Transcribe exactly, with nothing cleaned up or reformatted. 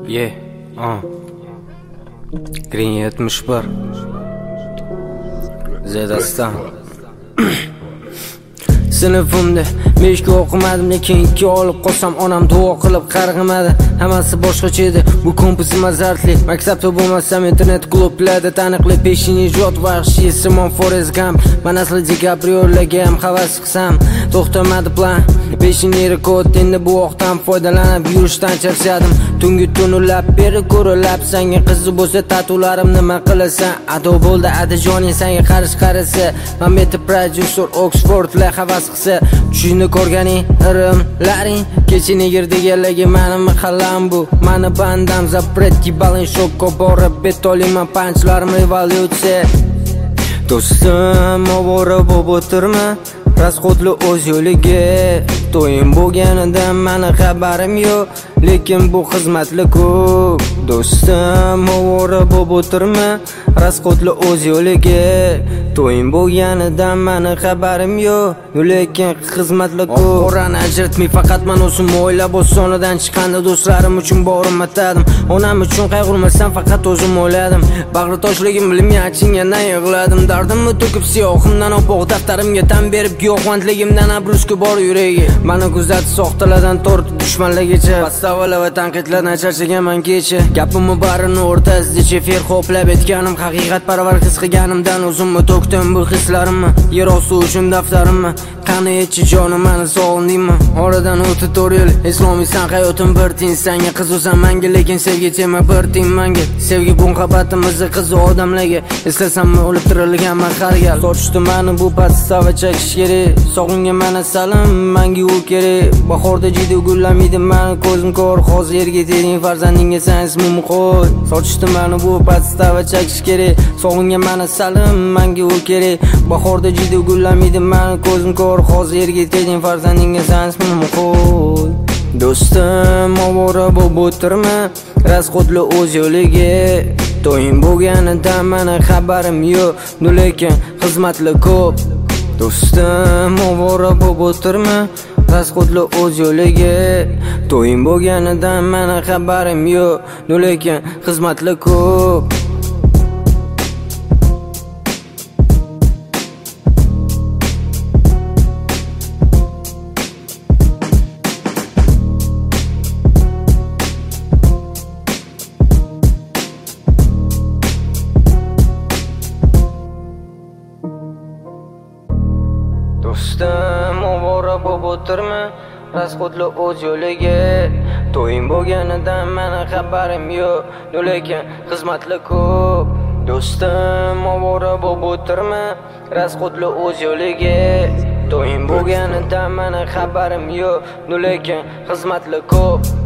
Yeah, uh. Green yetmiş bir Zedastan Sinfimda beshga o'qimadim, lekin ikki olib qolsam onam duo qilib qarg'amadi. Hammasi boshqacha edi, bu kompozim azartli. Maktabda bo'lmasam internet klublarda taniqli peshinni ijod vahshiy Simon Forrest Gump. Men asli DiCaprio'larga ham havas qilsam, to'xtamadi plan. Peshinni rekord, endi bu vaqtdan foydalanib yurishdan charchadim. Tungi tunulab beri ko'rilab, senga qizi bo'lsa tatularim nima qilasan? Ado bo'ldi adajoning senga qarish qarasa. Men beti producer Oxford la havas qilsa, tushini ko'rganing irimlaring kechini yerdagilarga meni mahallam bu. Meni bandam zapretti balin shokko borib betoliman panchlarim revolyutsiya. Do'stim ovora bo'lib o'tirma, rasxodli o'z yo'liga. To'yim bo'lganidan meni xabarim yo'q, lekin bu xizmatli ko'p. Do'stim ovora bo'lib o'tirma, rasxodli o'z yo'liga. To'yim bo'lganidan meni xabarim yo'q, lekin xizmatli ko'p. Qorani ajratmay faqat men o'zim o'ylab osonidan chiqqanda do'stlarim uchun borim atadim. Onam uchun qayg'urmasam faqat o'zim o'yladim. Bag'ri toshligim bilmay achingandan yig'ladim. Dardimni to'kib siyohimdan oppoq daftarimga tan berib giyohvandligimdan abruski bor yuragi. Meni kuzatib soxtalardan tortib dushmanlargacha, pastavalar va tanqidlardan charchaganman kecha. Gapimni barini o'rtasida chefer xoplab etganim, haqiqat parvar his qilganimdan o'zimni to'kdim bu hislarimni. Yer osti uchun daftarimni qani etchi jonim meni sog'indingmi? Oradan o'tdi to'rt yil, islomiy san hayotim bir tiyin. Senga qizasan menga, lekin sevgi tema bir tiyin menga. Sevgi bu muhabbatimizni qizi odamlarga, eslasam o'lib tirilganman har gal. Sochdi meni bu podstava chekish kerak, sog'inga meni salim menga u kerak. Bahorda jidi gullamaydi meni ko'zim ko'r, hozir yerga tering farzandingga sen ismimni qo'y. Sochdi meni bu podstava chekish kerak, sog'inga meni salim menga u kerak. Bahorda jidi gullamaydi meni ko'zim ko'r, hozir yerga tering farzandingga sen ismimni qo'y. Do'stim ovora bo'lib o'tirma, rasxodli o'z yo'liga. To'yim bo'lganidan meni xabarim yo'q, lekin xizmatli ko'p. Do'stim ovora bo'lib o'tirma, rasxodli o'z yo'liga. To'yim bo'lganidan meni xabarim yo'q, lekin xizmatli ko'p. Do'stim ovora bo'lib o'tirma, rasxodli o'z yo'liga. To'yim bo'lganidan meni xabarim yo'q, lekin xizmatli ko'p. Do'stim ovora bo'lib o'tirma, rasxodli o'z yo'liga. To'yim bo'lganidan meni xabarim yo'q, lekin xizmatli ko'p.